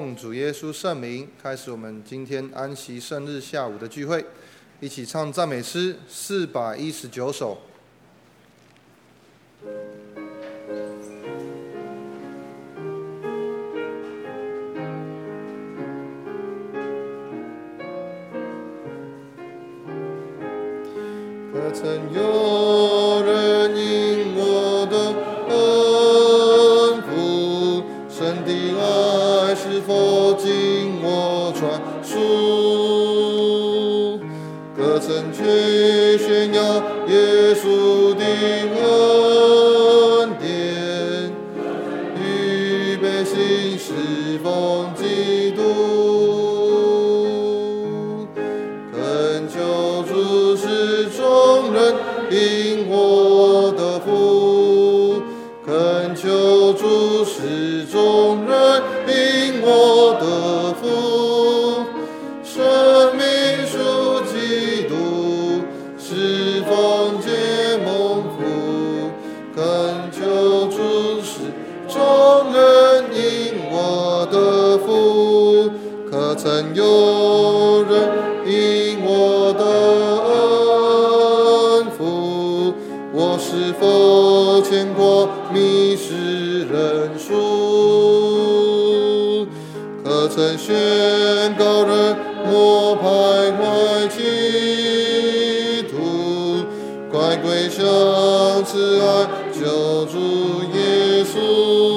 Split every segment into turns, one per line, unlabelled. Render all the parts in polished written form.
奉主耶稣圣名，开始我们今天安息圣日下午的聚会，一起唱赞美诗419首。可曾有人因我的恩福，神的爱是否经我传述？可曾去宣扬耶稣的恩典，预备行侍奉基督？恳求主使众人因我的福，恳求主使众人因我的福，生命属基督，侍奉皆蒙福，恳求主使众人因我的福，可曾有人因我的恩福，我是否牵挂迷失人数？可曾宣告人莫徘徊歧途，快归向慈爱救主耶稣。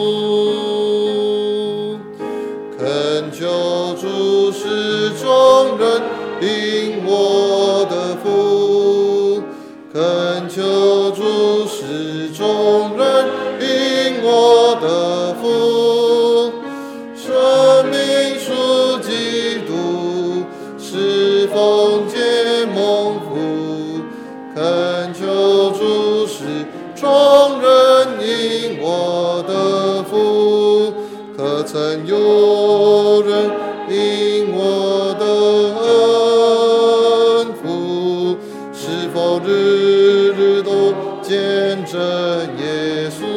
恳求主使众人因我的福，恳求主使众人因我的福，生命属基督，侍奉皆蒙福，恳求主使众人因我的福，可曾有人因我的恩福，是否日日都见证耶稣？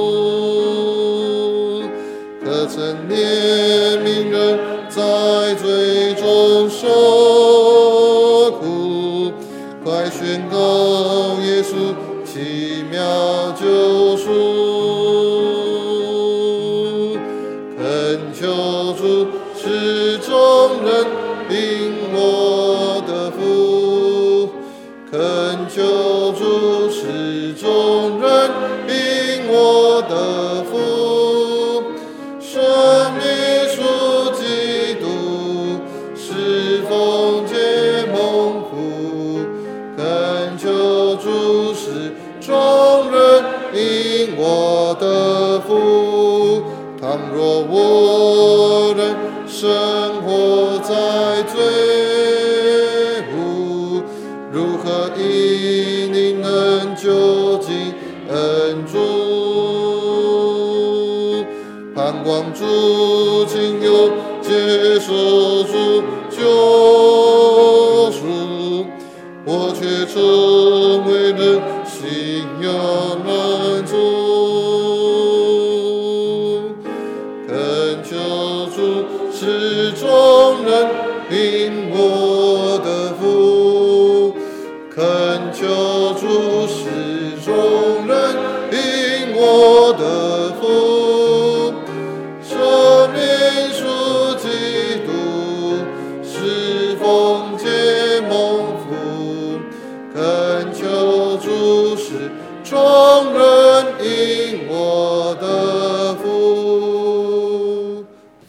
可曾怜悯人在罪中受苦，快宣告耶稣奇妙救赎。恳求主使众人因我的福，恳求主使众人因我的福，生命属基督，侍奉皆蒙福，恳求主使众人因我的福。倘若我人生活在罪恶，如何因你能就近恩主？盼望主亲友接受主救赎，我却成为人信仰难主。恳求主使众人因我的福，恳求主使众人因我的福，生命属基督，侍奉皆蒙福，恳求主使众人因我的福。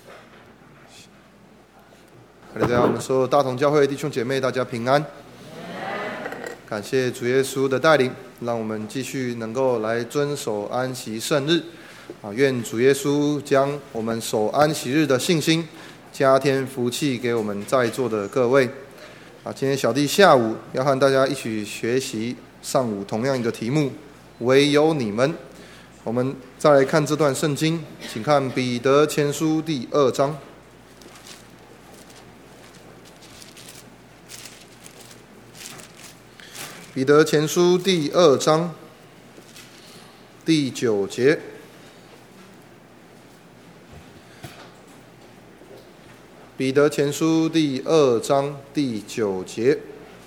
哈利路亚！我们所有大同教会的弟兄姐妹，大家平安。感谢主耶稣的带领，让我们继续能够来遵守安息圣日。愿主耶稣将我们守安息日的信心加添福气给我们在座的各位。今天小弟下午要和大家一起学习上午同样一个题目，唯有你们。我们再来看这段圣经，请看彼得前书第2章。彼得前书第2章第9节， 彼得前书第2章第9节，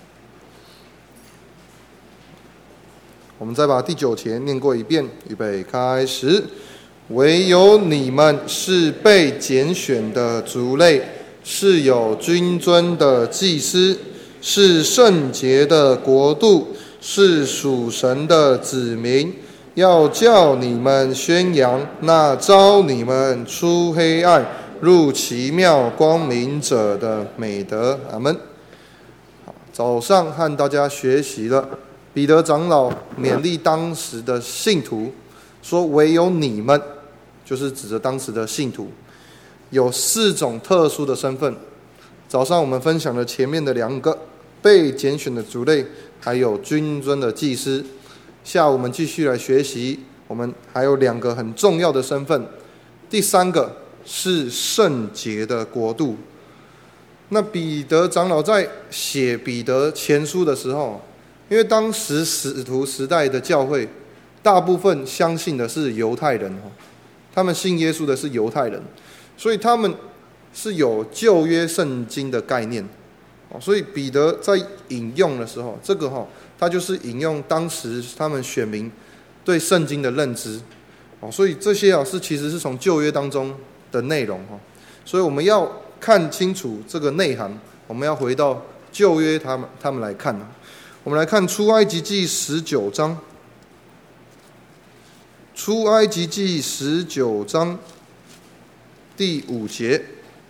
我们再把第9节念过一遍，预备开始。唯有你们是被拣选的族类，是有君尊的祭司，是圣洁的国度，是属神的子民，要叫你们宣扬那召你们出黑暗入奇妙光明者的美德。阿们。早上和大家学习了彼得长老勉励当时的信徒，说唯有你们，就是指着当时的信徒，有4种特殊的身份。早上我们分享了前面的2个，被拣选的族类，还有君尊的祭司。下午我们继续来学习，我们还有2个很重要的身份。第3个是圣洁的国度。那彼得长老在写彼得前书的时候，因为当时使徒时代的教会大部分相信的是犹太人，他们信耶稣的是犹太人，所以他们是有旧约圣经的概念，所以彼得在引用的时候，这个他就是引用当时他们选民对圣经的认知，所以这些其实是从旧约当中的内容，所以我们要看清楚这个内涵，我们要回到旧约他们来看。我们来看出埃及记19章，出埃及记19章第5节，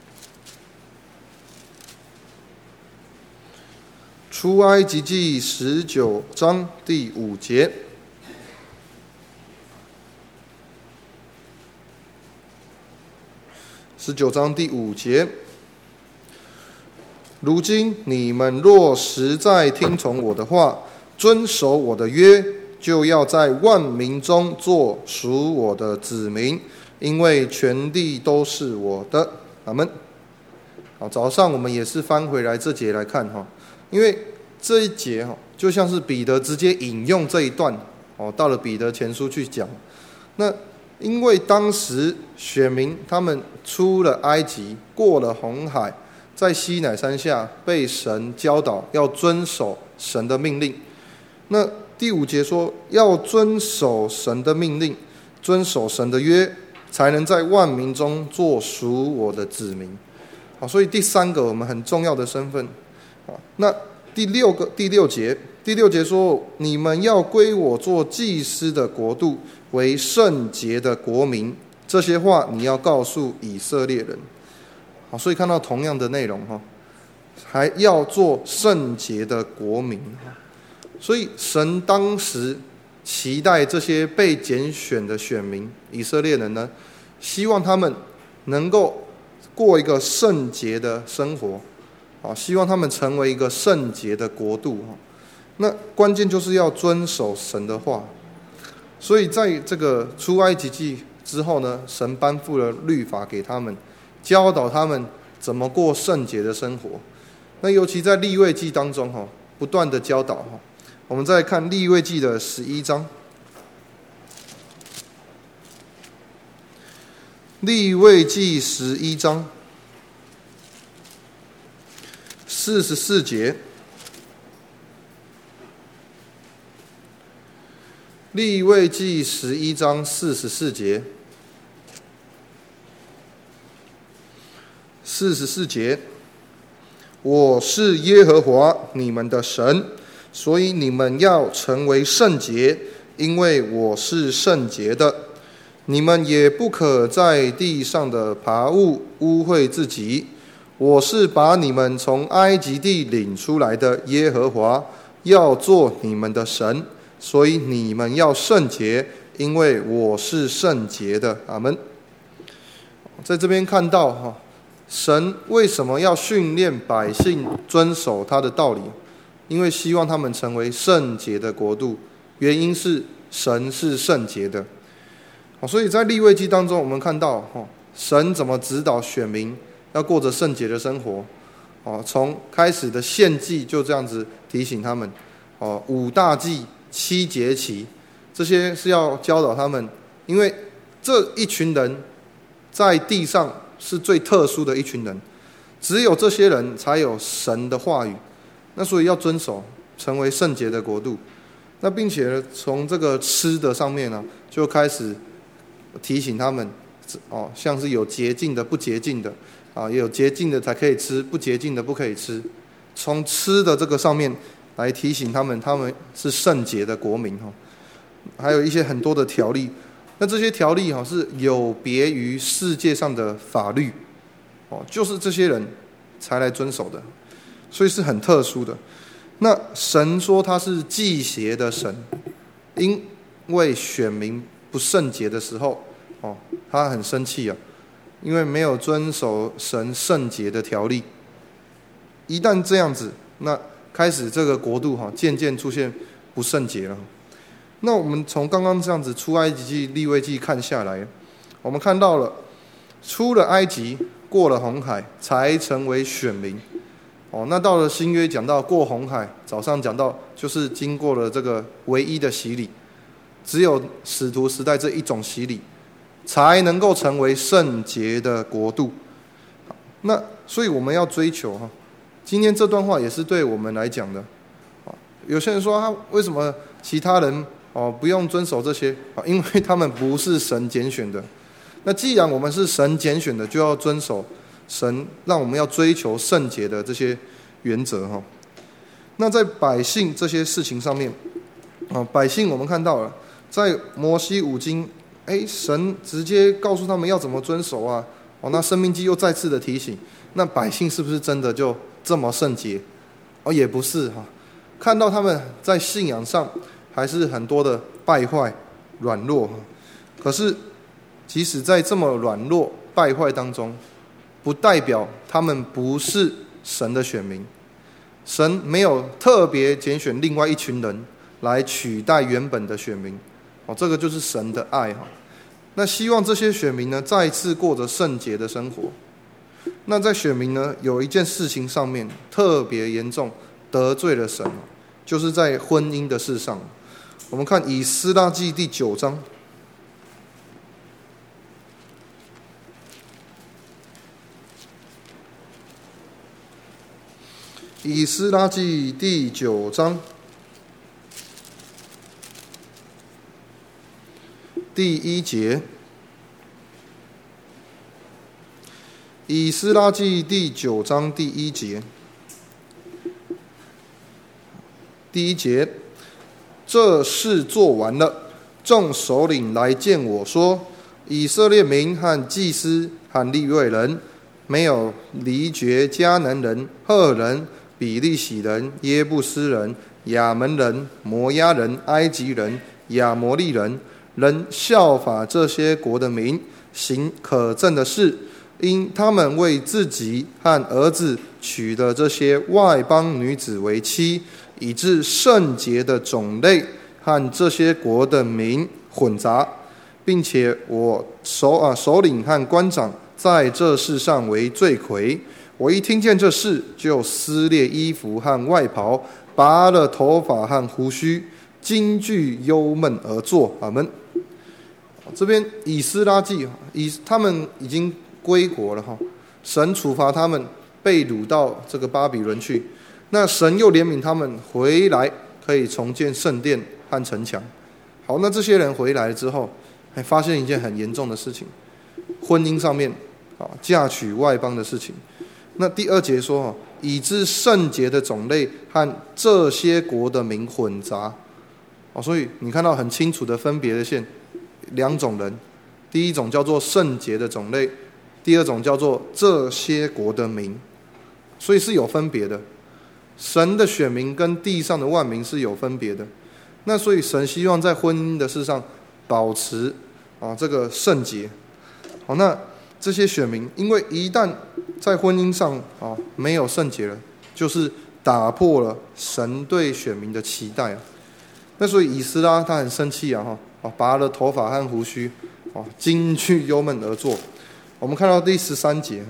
出埃及记19章第5节。19章第5节，如今你们若实在听从我的话，遵守我的约，就要在万民中做属我的子民，因为全地都是我的。阿们。好，早上我们也是翻回来这节来看，因为这一节就像是彼得直接引用这一段，到了彼得前书去讲。那因为当时选民他们出了埃及，过了红海，在西乃山下被神教导要遵守神的命令。那第5节说要遵守神的命令，遵守神的约，才能在万民中做属我的子民。所以第3个我们很重要的身份。那第6节说，你们要归我做祭司的国度，为圣洁的国民。这些话你要告诉以色列人。好，所以看到同样的内容，还要做圣洁的国民。所以神当时期待这些被拣选的选民以色列人呢，希望他们能够过一个圣洁的生活，希望他们成为一个圣洁的国度。那关键就是要遵守神的话。所以在这个出埃及记之后呢，神颁布了律法给他们，教导他们怎么过圣洁的生活。那尤其在利未记当中不断的教导。我们再看利未记的11章，利未记11章44节，利未记11章44节，44节，我是耶和华你们的神，所以你们要成为圣洁，因为我是圣洁的。你们也不可在地上的爬物污秽自己。我是把你们从埃及地领出来的耶和华，要做你们的神，所以你们要圣洁，因为我是圣洁的。阿们。在这边看到神为什么要训练百姓遵守他的道理？因为希望他们成为圣洁的国度，原因是神是圣洁的。所以在利未记当中，我们看到神怎么指导选民要过着圣洁的生活。从开始的献祭就这样子提醒他们，5大祭、7节期，这些是要教导他们，因为这一群人在地上是最特殊的一群人， 只有这些人才有神的话语。那所以要遵守，成为圣洁的国度。那并且呢，从这个吃的上面呢，就开始提醒他们，像是有洁净的、不洁净的，也有洁净的才可以吃，不洁净的不可以吃。从吃的这个上面来提醒他们是圣洁的国民。还有一些很多的条例，那这些条例是有别于世界上的法律，就是这些人才来遵守的，所以是很特殊的。那神说他是忌邪的神，因为选民不圣洁的时候，他很生气啊，因为没有遵守神圣洁的条例。一旦这样子，那开始这个国度渐渐出现不圣洁了。那我们从刚刚这样子出埃及记、利未记看下来，我们看到了出了埃及，过了红海，才成为选民。那到了新约讲到过红海，早上讲到就是经过了这个唯一的洗礼，只有使徒时代这一种洗礼，才能够成为圣洁的国度。那所以我们要追求今天这段话也是对我们来讲的。有些人说为什么其他人不用遵守这些？因为他们不是神拣选的。那既然我们是神拣选的，就要遵守神让我们要追求圣洁的这些原则。那在百姓这些事情上面，百姓我们看到了，在摩西五经，神直接告诉他们要怎么遵守啊。那申命记又再次的提醒，那百姓是不是真的就这么圣洁？也不是看到他们在信仰上还是很多的败坏、软弱。可是即使在这么软弱、败坏当中，不代表他们不是神的选民。神没有特别拣选另外一群人来取代原本的选民。这个就是神的爱。那希望这些选民呢，再次过着圣洁的生活。那在选民呢，有一件事情上面特别严重，得罪了神，就是在婚姻的事上。我们看以斯拉记第9章。以斯拉记第9章第1节。以斯拉记第9章第1节。第1节，这事做完了，众首领来见我说，以色列民和祭司和利未人，没有离绝迦南人、赫人、比利洗人、耶布斯人、亚门人、摩押人、埃及人、亚摩利人，人效法这些国的民，行可憎的事，因他们为自己和儿子娶的这些外邦女子为妻，以致圣洁的种类和这些国的民混杂，并且我首领和官长在这事上为罪魁。我一听见这事，就撕裂衣服和外袍，拔了头发和胡须，惊惧忧闷而坐。阿们。这边以斯拉记，他们已经归国了，神处罚他们被掳到这个巴比伦去，那神又怜悯他们回来，可以重建圣殿和城墙。好，那这些人回来之后，还发现一件很严重的事情，婚姻上面嫁娶外邦的事情。那第2节说，以致圣洁的种类和这些国的民混杂。所以你看到很清楚的分别的线，两种人，第一种叫做圣洁的种类，第二种叫做这些国的民，所以是有分别的。神的选民跟地上的万民是有分别的。那所以神希望在婚姻的事上保持这个圣洁。好，那这些选民因为一旦在婚姻上没有圣洁了，就是打破了神对选民的期待。那所以以斯拉他很生气拔了头发和胡须，惊惧忧闷而坐。我们看到第13节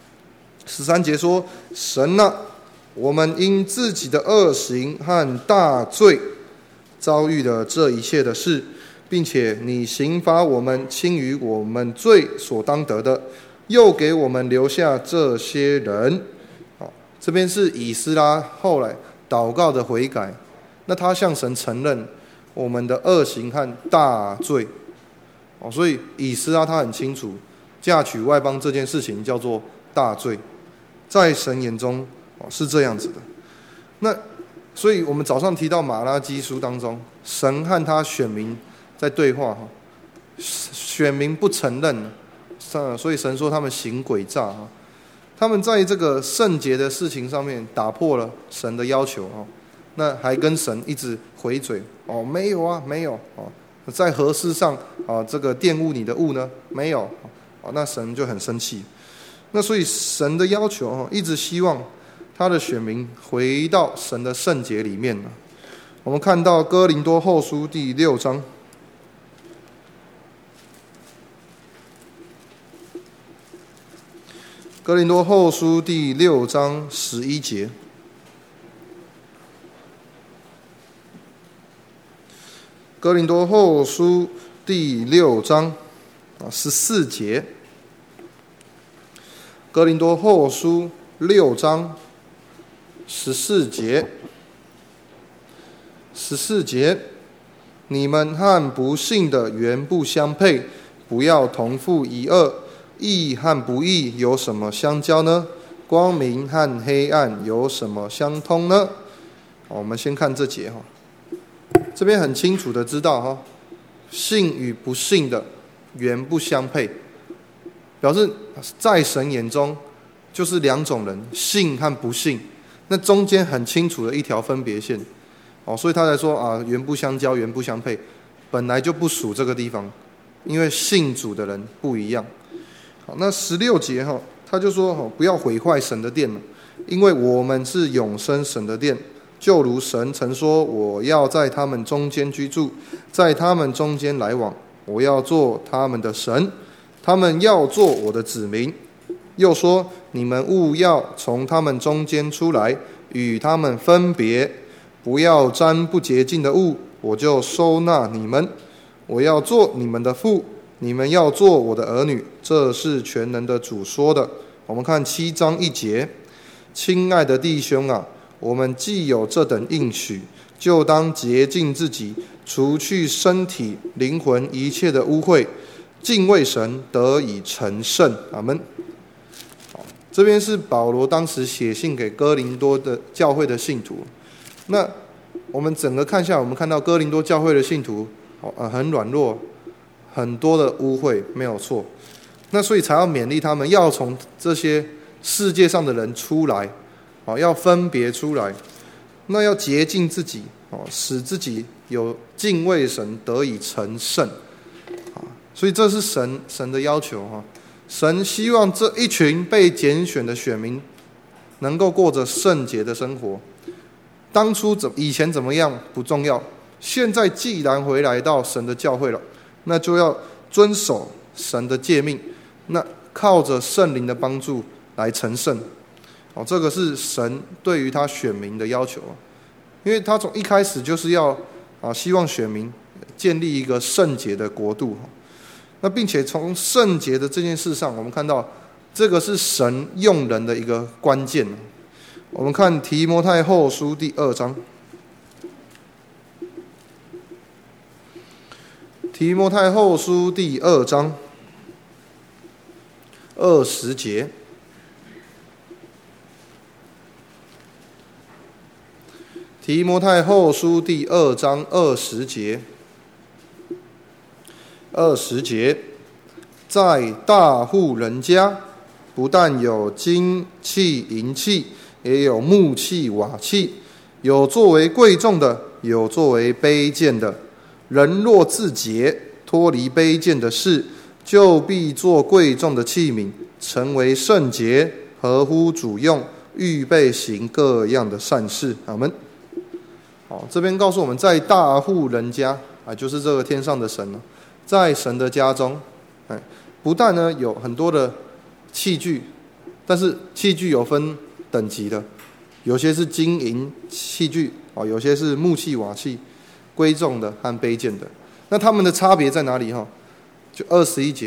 13节说，神啊，我们因自己的恶行和大罪遭遇了这一切的事，并且你刑罚我们轻于我们罪所当得的， 又给我们留下这些人。这边是以斯拉后来祷告的悔改，那他向神承认我们的恶行和大罪。所以以斯拉他很清楚，嫁娶外邦这件事情叫做大罪，在神眼中是这样子的。那所以我们早上提到马拉基书当中，神和他选民在对话，选民不承认，所以神说他们行诡诈，他们在这个圣洁的事情上面打破了神的要求，那还跟神一直回嘴，没有啊，没有，在何事上这个玷污你的物呢？没有，那神就很生气。那所以神的要求一直希望他的选民回到神的圣洁里面。我们看到哥林多后书第6章，哥林多后书第6章11节，哥林多后书第6章14节，哥林多后书6章14节，你们和不信的原不相配，不要同负一軛。义和不义有什么相交呢？光明和黑暗有什么相通呢？我们先看这节，这边很清楚的知道，信与不信的原不相配，表示在神眼中就是两种人，信和不信，那中间很清楚的一条分别线，所以他才说原不相交，原不相配，本来就不属这个地方，因为信主的人不一样。好，那16节他就说不要毁坏神的殿了，因为我们是永生神的殿，就如神曾说，我要在他们中间居住，在他们中间来往，我要做他们的神，他们要做我的子民。又说，你们务要从他们中间出来，与他们分别，不要沾不洁净的物，我就收纳你们。我要做你们的父，你们要做我的儿女，这是全能的主说的。我们看7章1节，亲爱的弟兄啊，我们既有这等应许，就当洁净自己，除去身体灵魂一切的污秽，敬畏神，得以成圣。阿们。这边是保罗当时写信给哥林多的教会的信徒。那我们整个看下来，我们看到哥林多教会的信徒很软弱，很多的污秽，没有错。那所以才要勉励他们，要从这些世界上的人出来，要分别出来，那要洁净自己，使自己有敬畏神，得以成圣。所以这是神的要求。神希望这一群被拣选的选民能够过着圣洁的生活。当初以前怎么样不重要，现在既然回来到神的教会了，那就要遵守神的诫命，那靠着圣灵的帮助来成圣。这个是神对于他选民的要求，因为他从一开始就是要希望选民建立一个圣洁的国度。那并且从圣洁的这件事上，我们看到这个是神用人的一个关键。我们看提摩太后书第2章，提摩太后书第2章20节，提摩太后书第2章20节，在大户人家，不但有金器银器，也有木器瓦器，有作为贵重的，有作为卑贱的。人若自洁，脱离卑贱的事，就必做贵重的器皿，成为圣洁，合乎主用，预备行各样的善事。阿们。这边告诉我们，在大户人家就是这个天上的神，在神的家中，不但呢有很多的器具，但是器具有分等级的，有些是金银器具，有些是木器瓦器，贵重的和卑贱的。那他们的差别在哪里？就21节，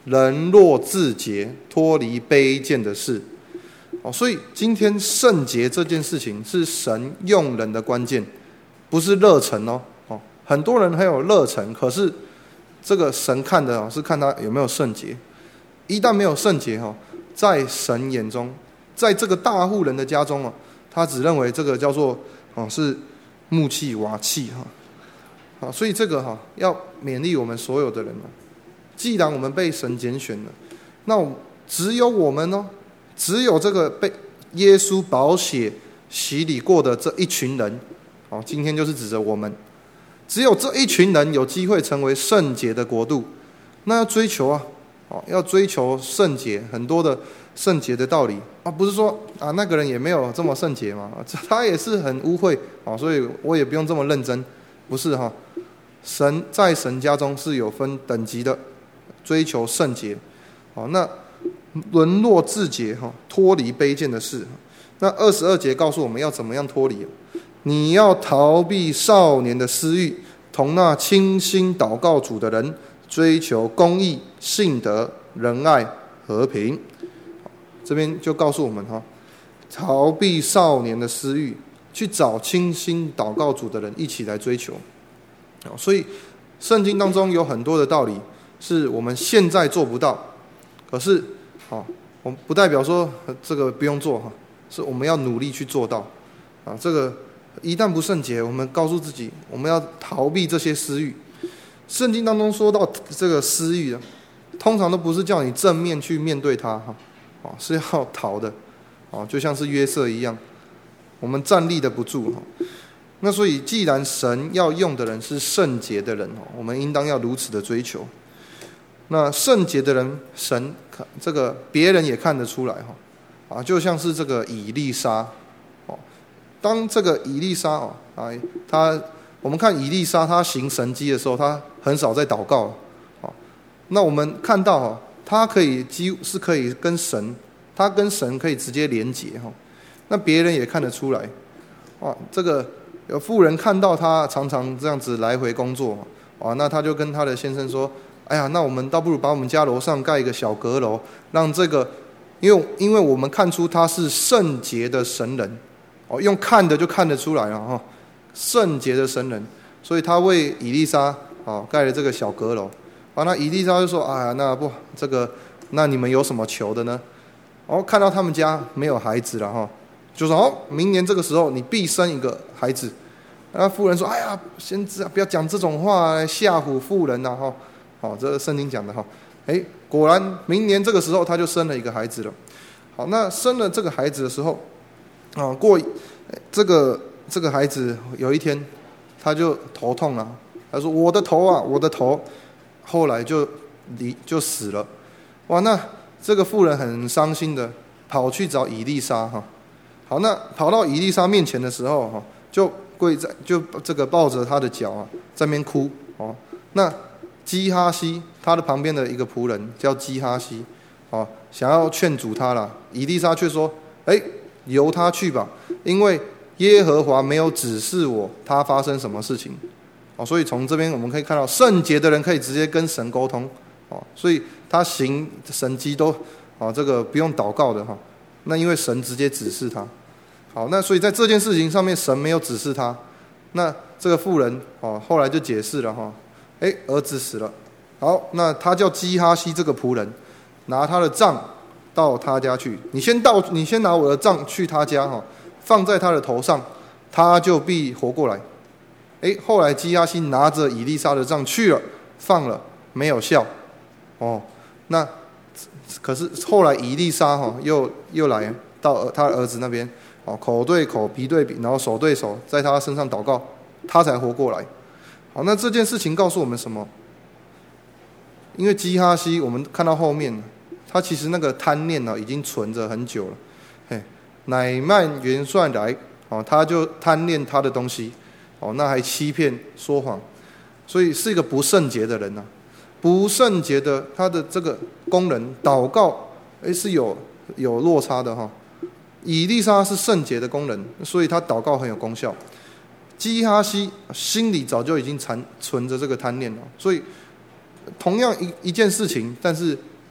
人若自洁，脱离卑贱的事。所以今天圣洁这件事情是神用人的关键，不是热忱哦。很多人很有热忱，可是这个神看的是看他有没有圣洁。一旦没有圣洁，在神眼中，在这个大户人的家中，他只认为这个叫做是木器瓦器。所以这个要勉励我们所有的人。既然我们被神拣选了，那只有我们只有这个被耶稣宝血洗礼过的这一群人，今天就是指着我们，只有这一群人有机会成为圣洁的国度。那要追求要追求圣洁，很多的圣洁的道理不是说那个人也没有这么圣洁嘛，他也是很污秽所以我也不用这么认真，不是神在神家中是有分等级的，追求圣洁那沦落自洁脱离卑贱的事。那22节告诉我们要怎么样脱离。你要逃避少年的私欲，同那倾心祷告主的人追求公义、信德、仁爱、和平。这边就告诉我们逃避少年的私欲，去找倾心祷告主的人一起来追求。所以圣经当中有很多的道理是我们现在做不到，可是我们不代表说这个不用做是我们要努力去做到这个一旦不圣洁，我们告诉自己我们要逃避这些私欲。圣经当中说到这个私欲通常都不是叫你正面去面对它是要逃的就像是约瑟一样，我们站立的不住那所以既然神要用的人是圣洁的人我们应当要如此的追求。那圣洁的人，神这个别人也看得出来就像是这个以利沙当这个以利沙我们看以利沙他行神迹的时候，他很少在祷告那我们看到他几乎是可以跟神，他跟神可以直接连结那别人也看得出来这个有妇人看到他常常这样子来回工作那他就跟他的先生说，哎呀，那我们倒不如把我们家楼上盖一个小阁楼，让这个因为我们看出他是圣洁的神人用看的就看得出来了圣洁的神人，所以他为以利沙盖了这个小阁楼那以利沙就说，哎呀，那你们有什么求的呢？看到他们家没有孩子了就说明年这个时候你必生一个孩子。那妇人说，哎呀，先知不要讲这种话吓唬妇人这是圣经讲的果然明年这个时候他就生了一个孩子了。那生了这个孩子的时候过这个孩子有一天他就头痛了，他说我的头后来就死了。那这个妇人很伤心的跑去找以利沙那跑到以利沙面前的时候就跪在就这个抱着他的脚在那边哭那基哈西他的旁边的一个仆人叫基哈西想要劝阻他了，以利沙却说，由他去吧，因为耶和华没有指示我他发生什么事情所以从这边我们可以看到圣洁的人可以直接跟神沟通所以他行神迹都这个不用祷告的那因为神直接指示他那所以在这件事情上面神没有指示他。那这个妇人后来就解释了儿子死了。那他叫基哈西这个仆人拿他的杖到他家去，你先拿我的杖去他家放在他的头上，他就必活过来。后来基哈西拿着以利沙的杖去了，放了，没有效那可是后来以利沙又来到他的儿子那边口对口鼻对鼻，然后手对手在他身上祷告，他才活过来。那这件事情告诉我们什么？因为基哈西我们看到后面他其实那个贪念已经存着很久了乃縵元帅来他就贪恋他的东西那还欺骗说谎，所以是一个不圣洁的人不圣洁的他的这个工人祷告是有落差的以利沙是圣洁的工人，所以他祷告很有功效。基哈西心里早就已经存着这个贪念了，所以同样一件事情，但是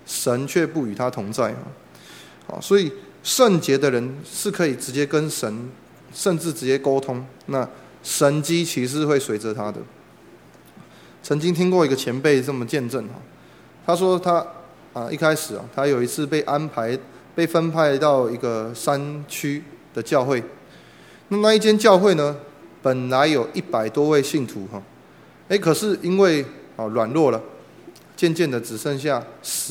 神却不与他同在所以圣洁的人是可以直接跟神，甚至直接沟通，那神迹其实会随着他的。曾经听过一个前辈这么见证他说他一开始他有一次被分派到一个山区的教会，那一间教会呢，本来有100多位信徒可是因为软弱了，渐渐的只剩下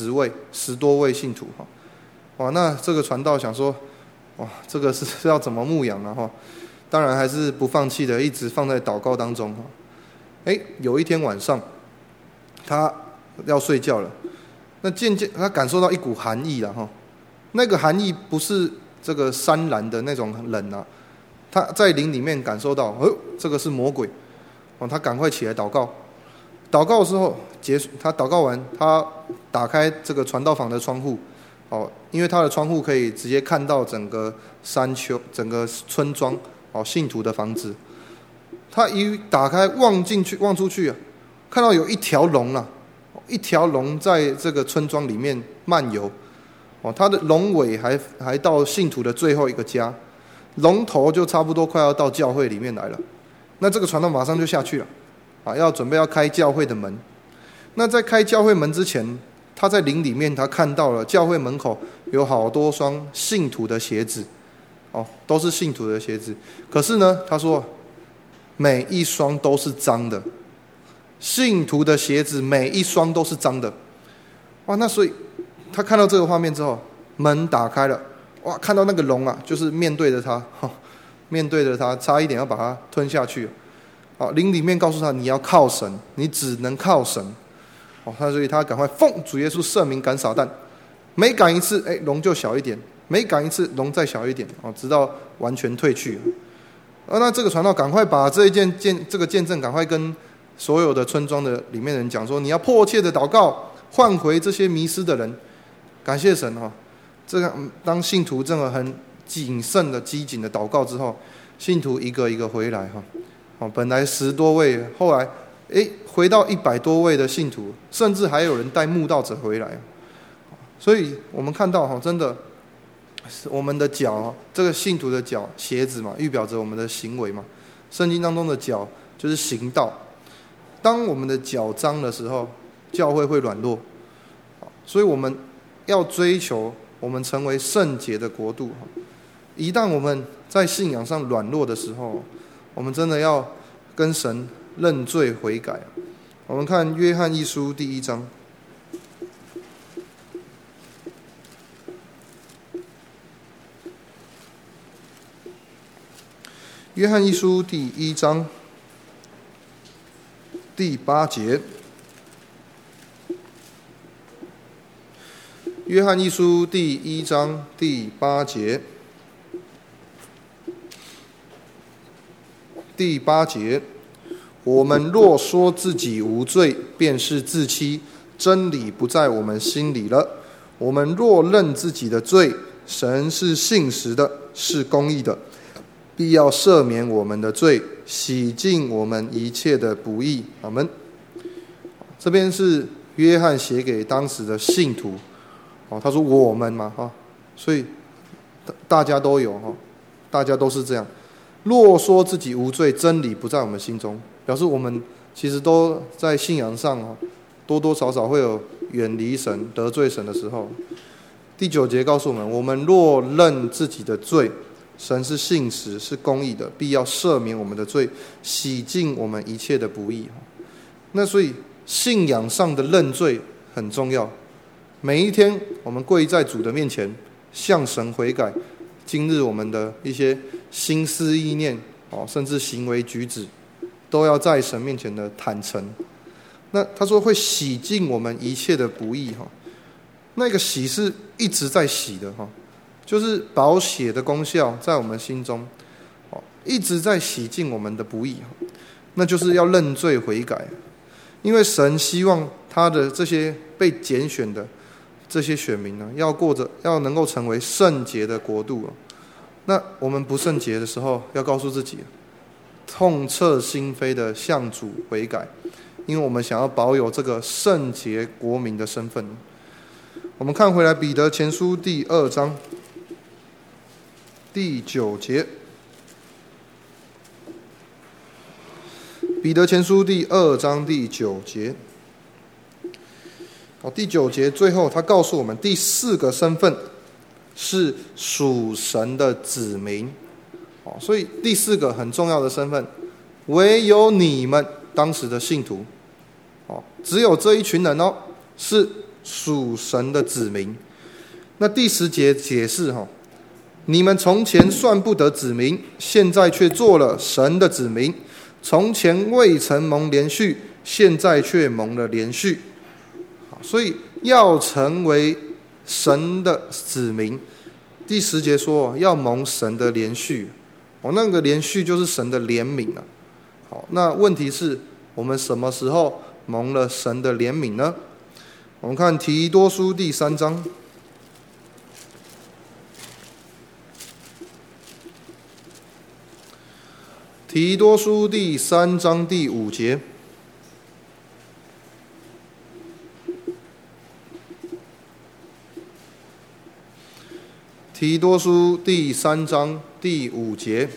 10多位信徒那这个传道想说，这个是要怎么牧养当然还是不放弃的，一直放在祷告当中有一天晚上，他要睡觉了，那渐渐他感受到一股寒意了那个寒意不是这个山岚的那种冷他在灵里面感受到，这个是魔鬼他赶快起来祷告。祷告的时候结束，他祷告完，他打开这个传道房的窗户因为他的窗户可以直接看到整个山丘、整个村庄信徒的房子。他一打开望出去看到有一条龙在这个村庄里面漫游他的龙尾还到信徒的最后一个家，龙头就差不多快要到教会里面来了。那这个传道马上就下去了要准备要开教会的门。那在开教会门之前，他在灵里面他看到了教会门口有好多双信徒的鞋子都是信徒的鞋子。可是呢，他说每一双都是脏的，信徒的鞋子每一双都是脏的那所以他看到这个画面之后，门打开了看到那个龙就是面对着他差一点要把他吞下去灵里面告诉他，你要靠神，你只能靠神所以他赶快奉主耶稣圣名赶撒旦，每赶一次龙就小一点，每赶一次龙再小一点直到完全退去那这个传道赶快把这个见证赶快跟所有的村庄的里面的人讲说，你要迫切的祷告，换回这些迷失的人。感谢神这个当信徒真的很谨慎的机警的祷告之后，信徒一个一个回来本来10多位，后来回到100多位的信徒，甚至还有人带慕道者回来所以我们看到真的我们的脚这个信徒的脚鞋子嘛，预表着我们的行为嘛。圣经当中的脚就是行道，当我们的脚脏的时候，教会会软弱所以我们要追求我们成为圣洁的国度一旦我们在信仰上软弱的时候，我们真的要跟神认罪悔改我们看约翰一书第1章，约翰一书第1章第8节。约翰一书第1章第8节，第8节，我们若说自己无罪，便是自欺，真理不在我们心里了。我们若认自己的罪，神是信实的，是公义的，必要赦免我们的罪，洗净我们一切的不义。阿们。这边是约翰写给当时的信徒他说我们嘛所以大家都有大家都是这样。若说自己无罪，真理不在我们心中，表示我们其实都在信仰上多多少少会有远离神、得罪神的时候。第9节告诉我们，我们若认自己的罪，神是信实是公义的，必要赦免我们的罪，洗净我们一切的不义。那所以信仰上的认罪很重要，每一天我们跪在主的面前向神悔改，今日我们的一些心思意念甚至行为举止都要在神面前的坦诚。那他说会洗净我们一切的不义那个洗是一直在洗的就是宝血的功效在我们心中一直在洗净我们的不义，那就是要认罪悔改。因为神希望他的这些被拣选的这些选民呢，要能够成为圣洁的国度那我们不圣洁的时候，要告诉自己痛彻心扉的向主悔改，因为我们想要保有这个圣洁国民的身份。 我们看回来彼得前书第2章第9节。彼得前书第2章第9节。第9节最后他告诉我们第4个身份是属神的子民。所以第4个很重要的身份，唯有你们当时的信徒，只有这一群人是属神的子民。那第10节解释，你们从前算不得子民，现在却做了神的子民；从前未曾蒙连续，现在却蒙了连续。所以要成为神的子民，第10节说要蒙神的连续，那个连续就是神的怜悯了。好，那问题是我们什么时候蒙了神的怜悯呢？我们看提多书第3章。提多书第3章第5节。提多书第3章第5节。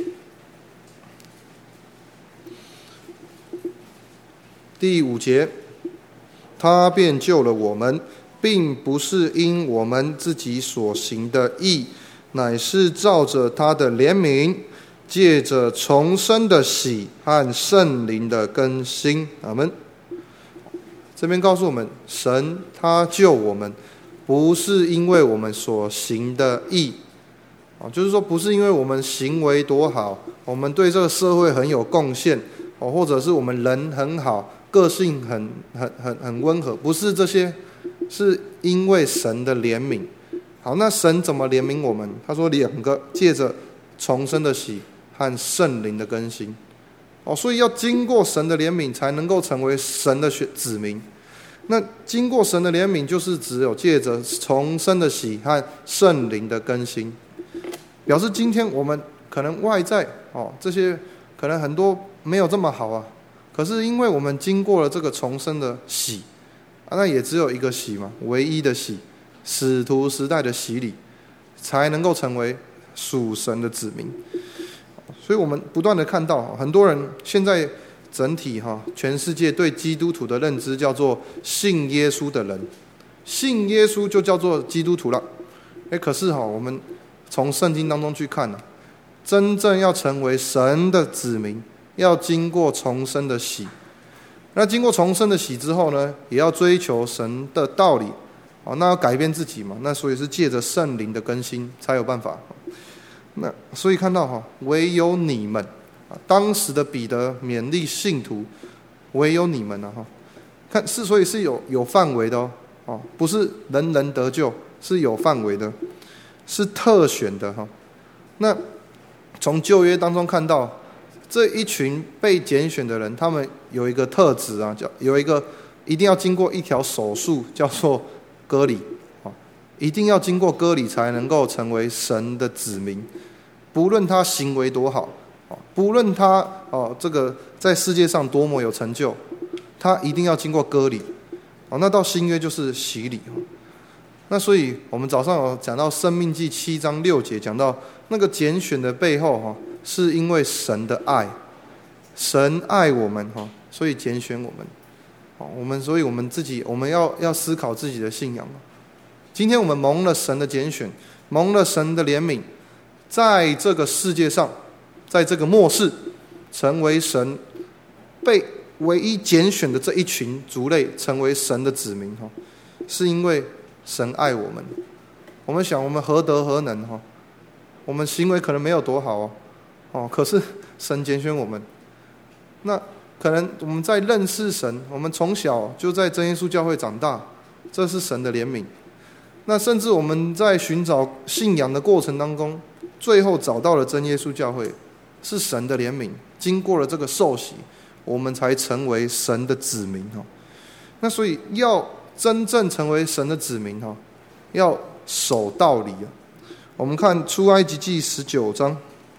第5节，他便救了我们，并不是因我们自己所行的义，乃是照着他的怜悯，借着重生的喜和圣灵的更新。阿们。这边告诉我们，神他救我们，不是因为我们所行的义，就是说不是因为我们行为多好，我们对这个社会很有贡献，或者是我们人很好，个性很温和，不是这些，是因为神的怜悯。好，那神怎么怜悯我们？他说2个，借着重生的喜和圣灵的更新。所以要经过神的怜悯才能够成为神的子民。那经过神的怜悯，就是只有借着重生的喜和圣灵的更新，表示今天我们可能外在这些可能很多没有这么好啊，可是因为我们经过了这个重生的喜，那也只有一个喜嘛，唯一的喜，使徒时代的洗礼，才能够成为属神的子民。所以我们不断的看到很多人现在整体全世界对基督徒的认知叫做信耶稣的人，信耶稣就叫做基督徒了。可是我们从圣经当中去看，真正要成为神的子民，要经过重生的喜。那经过重生的喜之后呢，也要追求神的道理，那要改变自己嘛，那所以是借着圣灵的更新才有办法。那所以看到唯有你们，当时的彼得勉励信徒，唯有你们看是，所以是有范围的不是人人得救，是有范围的，是特选的那从旧约当中看到，这一群被拣选的人，他们有一个特质有一个一定要经过一条手术，叫做割礼，一定要经过割礼才能够成为神的子民。不论他行为多好，不论他这个在世界上多么有成就，他一定要经过割礼。那到新约就是洗礼。那所以我们早上有讲到申命记7章6节，讲到那个拣选的背后是因为神的爱，神爱我们所以拣选我们，所以我们自己我们要思考自己的信仰。今天我们蒙了神的拣选，蒙了神的怜悯，在这个世界上，在这个末世，成为神被唯一拣选的这一群族类，成为神的子民，是因为神爱我们。我们想，我们何德何能？我们行为可能没有多好可是神拣选我们。那可能我们在认识神，我们从小就在真耶稣教会长大，这是神的怜悯。那甚至我们在寻找信仰的过程当中，最后找到了真耶稣教会，是神的怜悯。经过了这个受洗，我们才成为神的子民。那所以要真正成为神的子民，要守道理。我们看出埃及记19章，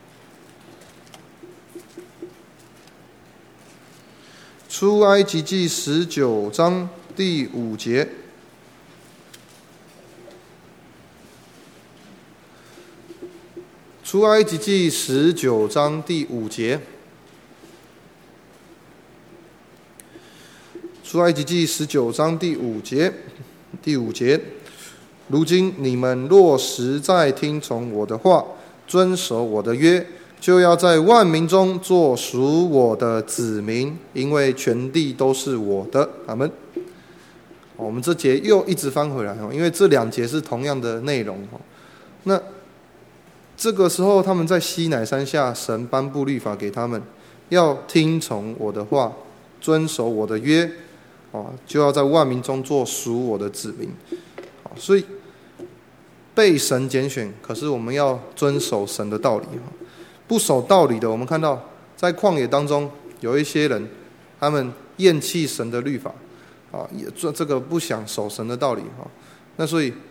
出埃及记19章第5节。 出埃及记19章第5节。出埃及记19章第5节，如今你们若实在听从我的话，遵守我的约，就要在万民中做属我的子民，因为全地都是我的。阿们。我们这节又一直翻回来，因为这2节是同样的内容。那这个时候他们在西乃山下，神颁布律法给他们，要听从我的话，遵守我的约，就要在万民中做属我的子民。所以被神拣选，可是我们要遵守神的道理。不守道理的，我们看到在旷野当中有一些人，他们厌弃神的律法，也这个不想守神的道理。那所以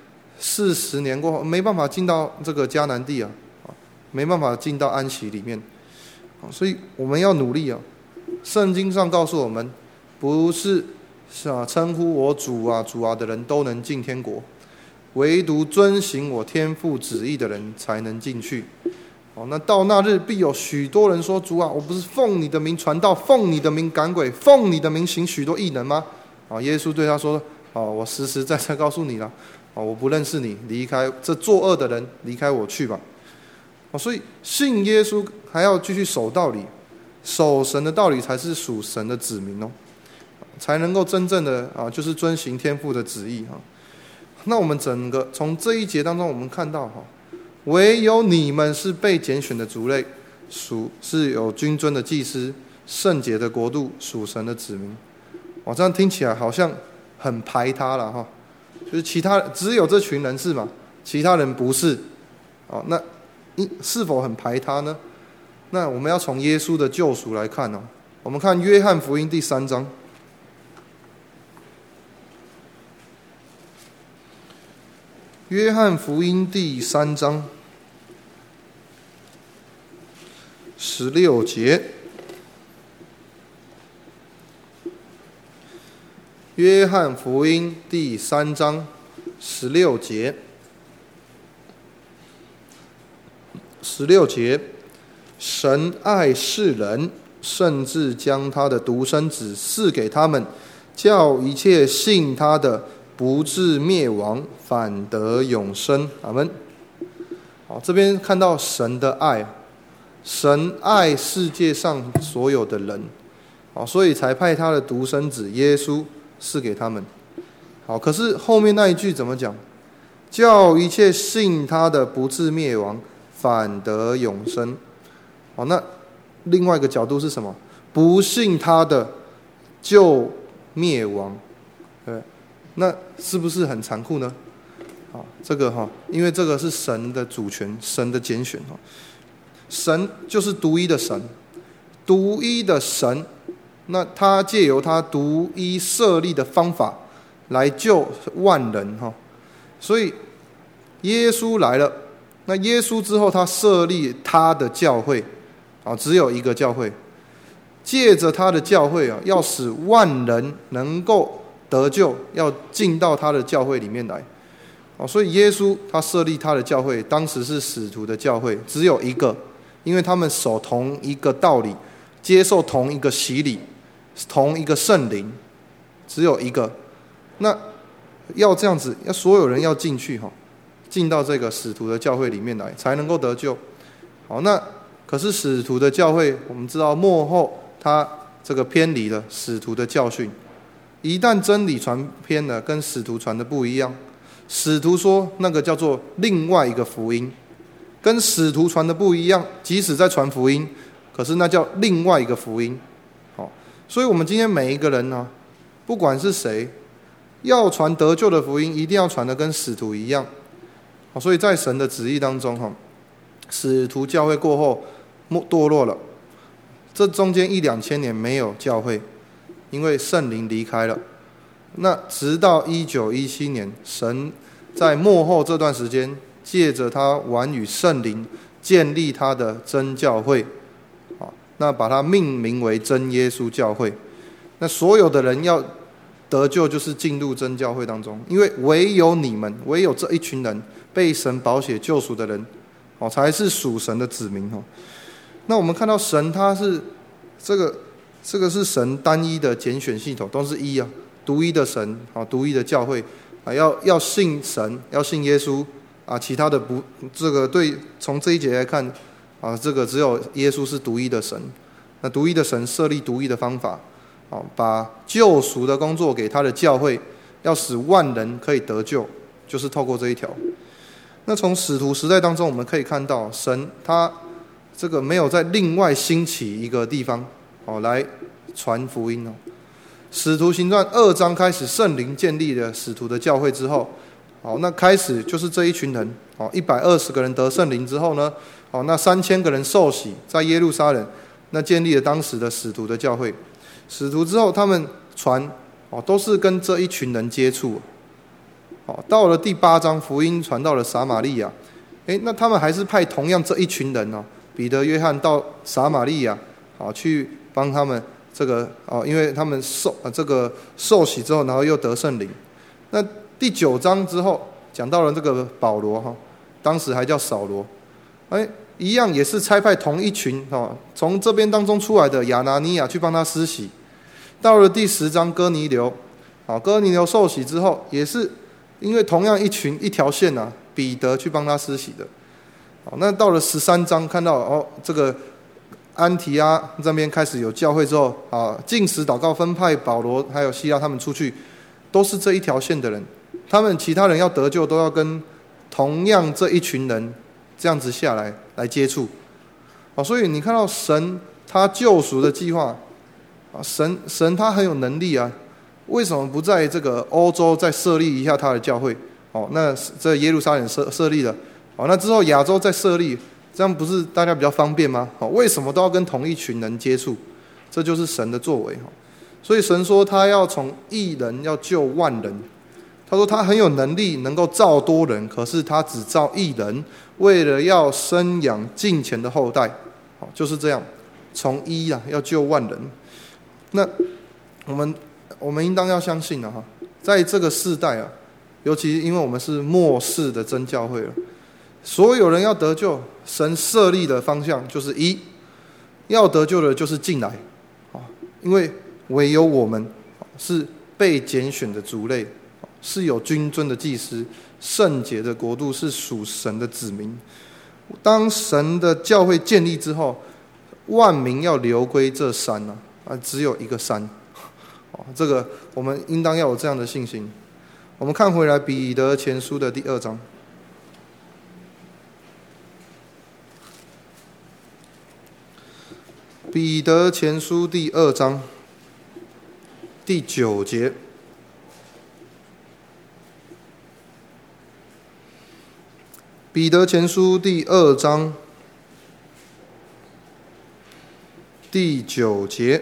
40年过后没办法进到这个迦南地，没办法进到安息里面。所以我们要努力。圣经上告诉我们，不是称呼我主啊主啊的人都能进天国，唯独遵行我天父旨意的人才能进去。那到那日必有许多人说，主啊，我不是奉你的名传道，奉你的名赶鬼，奉你的名行许多异能吗？耶稣对他说，我实实在在告诉你了，我不认识你，离开这作恶的人，离开我去吧。所以信耶稣还要继续守道理，守神的道理才是属神的子民，才能够真正的就是遵行天父的旨意。那我们整个从这一节当中我们看到，唯有你们是被拣选的族类，是有君尊的祭司，圣洁的国度，属神的子民。这样听起来好像很排他了，就是只有这群人是嘛，其他人不是。那是否很排他呢？那我们要从耶稣的救赎来看。我们看约翰福音第3章。约翰福音第3章16节。约翰福音第3章16节，16节，神爱世人，甚至将他的独生子赐给他们，叫一切信他的不至灭亡，反得永生。阿们。这边看到神的爱，神爱世界上所有的人，所以才派他的独生子耶稣赐给他们。可是后面那一句怎么讲？叫一切信他的不至灭亡，反得永生。那另外一个角度是什么？不信他的就灭亡。对，那是不是很残酷呢？这个因为这个是神的主权，神的拣选。神就是独一的神，独一的神，那他借由他独一设立的方法来救万人。所以耶稣来了，那耶稣之后他设立他的教会，只有一个教会，借着他的教会要使万人能够得救，要进到他的教会里面来。所以耶稣他设立他的教会，当时是使徒的教会，只有一个，因为他们守同一个道理，接受同一个洗礼，同一个圣灵，只有一个。那要这样子，要所有人要进去，进到这个使徒的教会里面来，才能够得救。那可是使徒的教会，我们知道末后他这个偏离了使徒的教训，一旦真理传偏了，跟使徒传的不一样，使徒说那个叫做另外一个福音，跟使徒传的不一样，即使在传福音，可是那叫另外一个福音。所以我们今天每一个人不管是谁，要传得救的福音，一定要传的跟使徒一样。所以在神的旨意当中，使徒教会过后堕落了，这中间1-2千年没有教会，因为圣灵离开了。那直到1917年，神在末后这段时间，借着他完与圣灵建立他的真教会，那把它命名为真耶稣教会。那所有的人要得救，就是进入真教会当中，因为唯有你们，唯有这一群人被神宝血救赎的人， 才是属神的子民。那我们看到神他是这个是神单一的拣选系统，都是一啊，独一的神，独一的教会啊，要信神，要信耶稣啊，其他的不，这个对，从这一节来看啊，这个只有耶稣是独一的神。那独一的神设立独一的方法，把救赎的工作给他的教会，要使万人可以得救，就是透过这一条。那从使徒时代当中，我们可以看到神他这个没有在另外兴起一个地方来传福音。使徒行传2章开始，圣灵建立了使徒的教会之后，那开始就是这一群人，120个人得圣灵之后呢，那3000个人受洗，在耶路撒冷，那建立了当时的使徒的教会。使徒之后，他们传都是跟这一群人接触。到了第8章，福音传到了撒玛利亚，那他们还是派同样这一群人彼得、约翰到撒玛利亚去帮他们这个因为他们受洗之后，然后又得圣灵。那第9章之后讲到了这个保罗当时还叫扫罗，一样也是差派同一群从这边当中出来的亚拿尼亚去帮他施洗。到了第10章，哥尼流受洗之后，也是因为同样一条线彼得去帮他施洗的。那到了13章，看到这个安提阿这边开始有教会之后禁食祷告，分派保罗还有西拉他们出去，都是这一条线的人。他们其他人要得救，都要跟同样这一群人这样子下来接触。所以你看到神他救赎的计划，神他很有能力啊，为什么不在这个欧洲再设立一下他的教会？那这耶路撒冷设立了，那之后亚洲再设立，这样不是大家比较方便吗？为什么都要跟同一群人接触？这就是神的作为。所以神说他要从一人要救万人。他说他很有能力能够造多人，可是他只造一人，为了要生养敬虔的后代。就是这样，从一要救万人。那我们应当要相信在这个世代尤其因为我们是末世的真教会了，所有人要得救，神设立的方向就是一，要得救的就是进来，因为唯有我们是被拣选的族类，是有君尊的祭司，圣洁的国度，是属神的子民。当神的教会建立之后，万民要流归这山只有一个山。这个我们应当要有这样的信心。我们看回来彼得前书的第2章，彼得前书第2章第9节。彼得前书第2章第9节。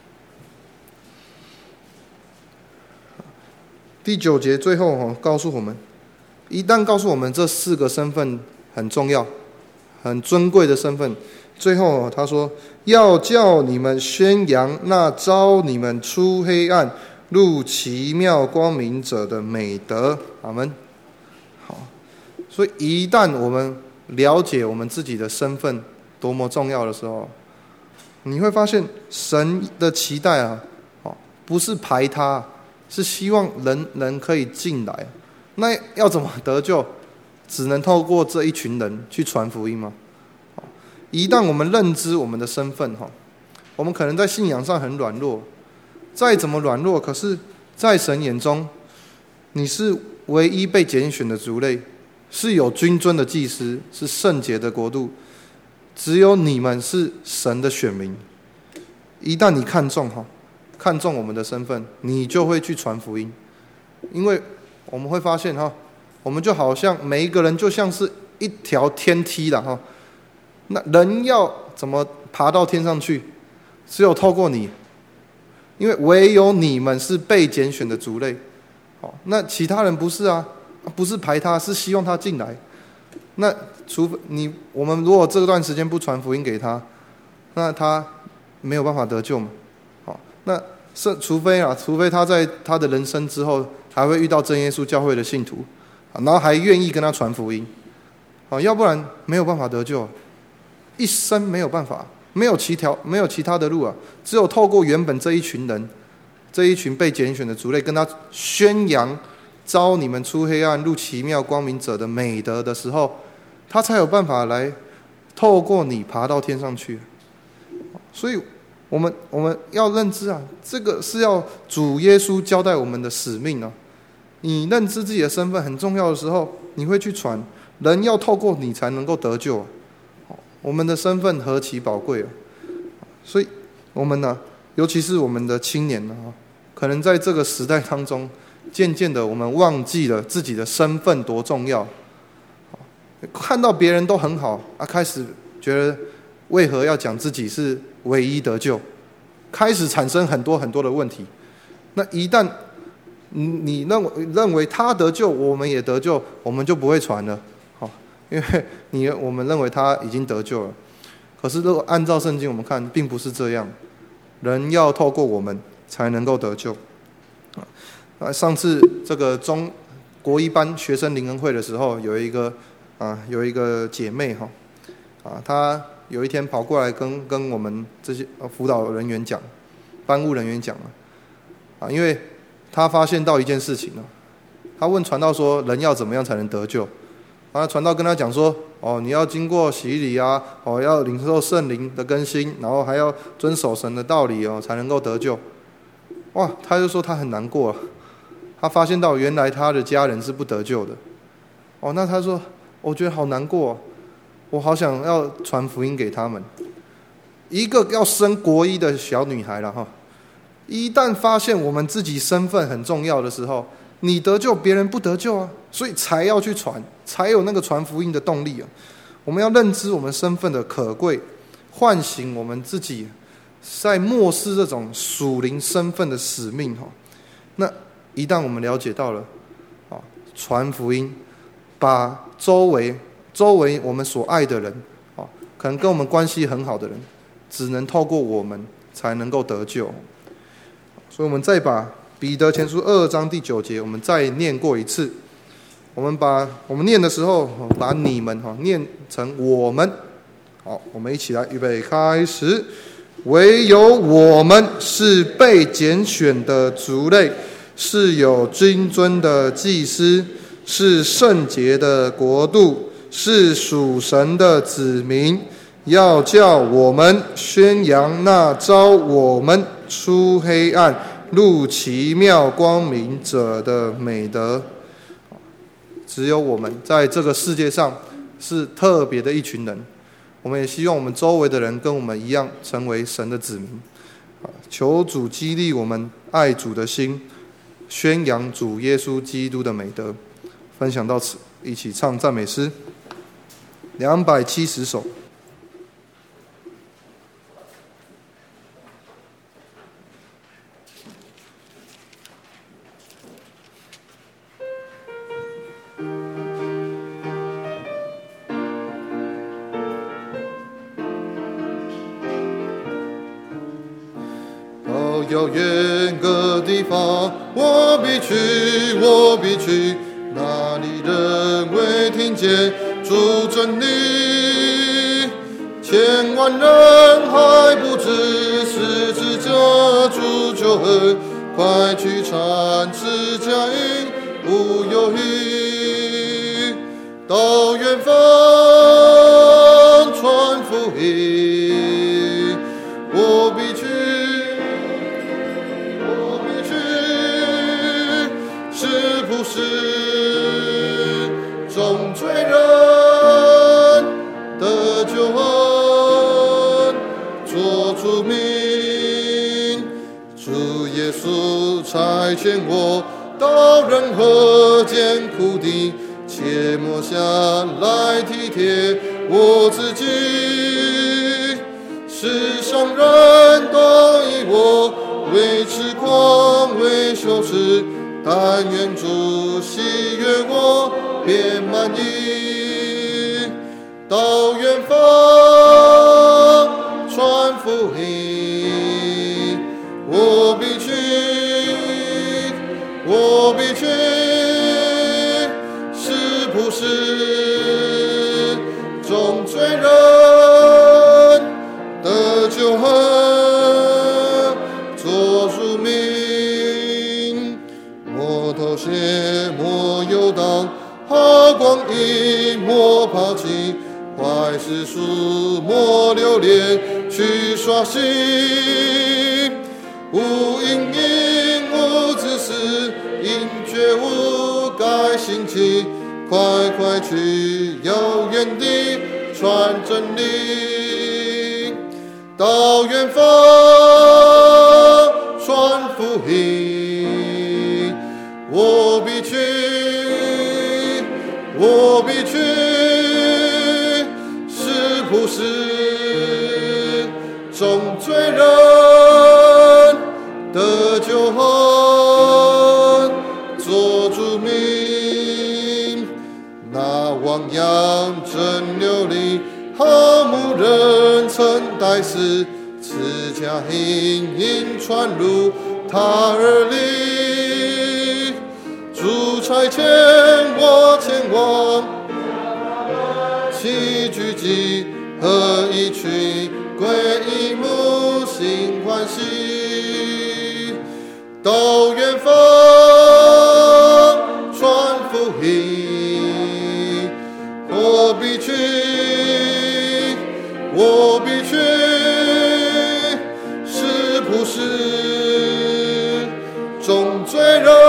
第9节最后告诉我们，一旦告诉我们这4个身份很重要、很尊贵的身份，最后他说要叫你们宣扬那召你们出黑暗入奇妙光明者的美德。阿们。好，所以一旦我们了解我们自己的身份多么重要的时候，你会发现神的期待不是排他，是希望人可以进来。那要怎么得救？只能透过这一群人去传福音吗？一旦我们认知我们的身份，我们可能在信仰上很软弱，再怎么软弱，可是在神眼中，你是唯一被拣选的族类，是有君尊的祭司，是圣洁的国度，只有你们是神的选民。一旦你看重我们的身份，你就会去传福音。因为我们会发现我们就好像每一个人就像是一条天梯了那人要怎么爬到天上去？只有透过你，因为唯有你们是被拣选的族类。那其他人不是不是排他，是希望他进来。那我们如果这段时间不传福音给他，那他没有办法得救嘛。那除非他在他的人生之后还会遇到真耶稣教会的信徒，然后还愿意跟他传福音。 要不然没有办法得救，一生没有办法，没有其他的路啊，只有透过原本这一群人，这一群被拣选的族类，跟他宣扬招你们出黑暗入奇妙光明者的美德的时候，他才有办法来透过你爬到天上去。所以我们要认知啊，这个是要主耶稣交代我们的使命啊。你认知自己的身份很重要的时候，你会去传，人要透过你才能够得救啊。我们的身份何其宝贵啊！所以我们呢，尤其是我们的青年呢，可能在这个时代当中，渐渐的我们忘记了自己的身份多重要。看到别人都很好啊，开始觉得为何要讲自己是唯一得救，开始产生很多很多的问题。那一旦你认为他得救，我们也得救，我们就不会传了。因为我们认为他已经得救了，可是如果按照圣经我们看，并不是这样，人要透过我们才能够得救。上次这个国一班学生灵恩会的时候，有一个姐妹她有一天跑过来跟我们这些辅导人员讲，班务人员讲因为她发现到一件事情她问传道说，人要怎么样才能得救？传道跟他讲说，你要经过洗礼啊，要领受圣灵的更新，然后还要遵守神的道理才能够得救。哇，他就说他很难过他发现到原来他的家人是不得救的。那他说，我觉得好难过我好想要传福音给他们。一个要升国一的小女孩了一旦发现我们自己身份很重要的时候，你得救，别人不得救啊，所以才要去传，才有那个传福音的动力我们要认知我们身份的可贵，唤醒我们自己在漠视这种属灵身份的使命那一旦我们了解到了传福音，把周围我们所爱的人可能跟我们关系很好的人，只能透过我们才能够得救。所以我们再把彼得前书2章第9节我们再念过一次。我们念的时候把你们念成我们。好，我们一起来预备开始。唯有我们是被拣选的族类，是有君尊的祭司，是圣洁的国度，是属神的子民，要叫我们宣扬那招我们出黑暗入奇妙光明者的美德。只有我们在这个世界上是特别的一群人，我们也希望我们周围的人跟我们一样成为神的子民。求主激励我们爱主的心，宣扬主耶稣基督的美德。分享到此，一起唱赞美诗270首。遥远个地方，我必去，那里人未听见主真理，千万人还不知十字架主救恩，快去传释迦音，无犹豫，到远方传福音，我必去。不是众罪人的救恩，做主名，主耶稣差遣我到任何艰苦地，切莫下来体贴我自己。世上人都以我为痴狂，为羞耻，但愿主喜悦我，便满意。到远方传福音，我必去，是不是世俗莫留恋，去刷新。无因因无自私，因觉悟改心情，快快去遥远地传真理，到远方传福音。我必去，我必去，是不是众罪人得救恩，做主名？那汪洋真流离，好牧人曾代死，此家隐隐传入他耳里。主差遣我前往，齐聚集合一群，归一母心欢喜，到远方传福音。我必去，我必去，是不是众罪人